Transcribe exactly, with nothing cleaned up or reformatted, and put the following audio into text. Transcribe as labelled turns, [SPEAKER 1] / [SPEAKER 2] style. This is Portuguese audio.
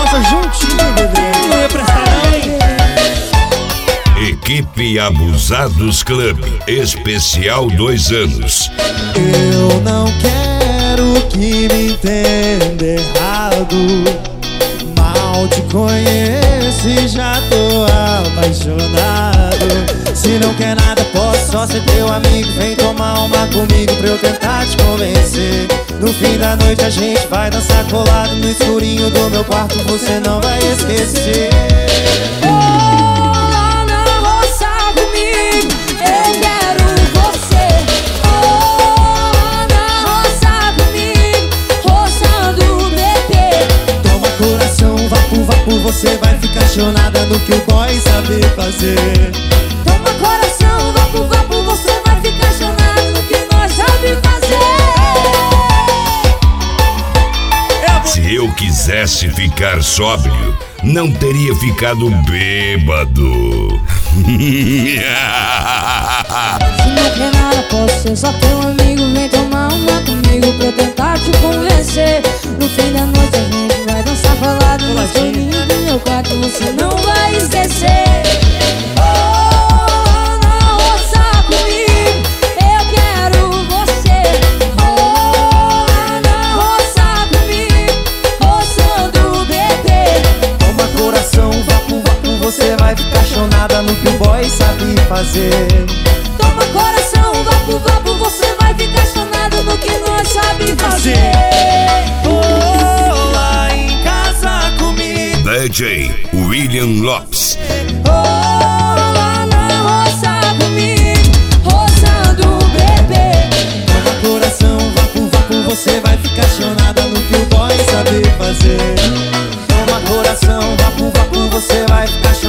[SPEAKER 1] dança juntinho, bebê.
[SPEAKER 2] Não ia prestar não.
[SPEAKER 3] Equipe Abusados Club, especial dois anos.
[SPEAKER 1] Eu não quero que me entenda errado. Mal te conheço e já tô apaixonado. Se não quer nada, posso só ser teu amigo. Vem tomar uma comigo pra eu tentar te convencer. No fim da noite a gente vai dançar colado no escurinho do meu quarto, você não vai esquecer. Você vai ficar chonada no que o boy sabe fazer.
[SPEAKER 4] Toma coração, vapo, vapo, você vai ficar chonada no que nós sabe fazer.
[SPEAKER 3] Se eu quisesse ficar sóbrio, não teria ficado bêbado.
[SPEAKER 4] Se não quer nada, posso ser só teu amigo. Vem tomar uma comigo pra eu tentar te convencer. No fim da noite a gente vai dançar falado no escurinho do meu quarto, você não vai esquecer. Oh, não roça comigo, eu quero você. Oh, não roça comigo, roçando o bebê.
[SPEAKER 1] Toma coração, vapo, vapo, você vai ficar chonada no que o boy sabe fazer.
[SPEAKER 4] Toma coração, vapo, vapo, você vai ficar chonada no que nós sabe fazer.
[SPEAKER 1] Oh, lá em casa comigo,
[SPEAKER 3] D J William Lopes.
[SPEAKER 4] Oh, lá na roça comigo, roçando o bebê.
[SPEAKER 1] toma coração, vapo, vapo, você vai ficar chonada no que o boy sabe fazer. Toma coração, vapo, vapo, você vai ficar chonada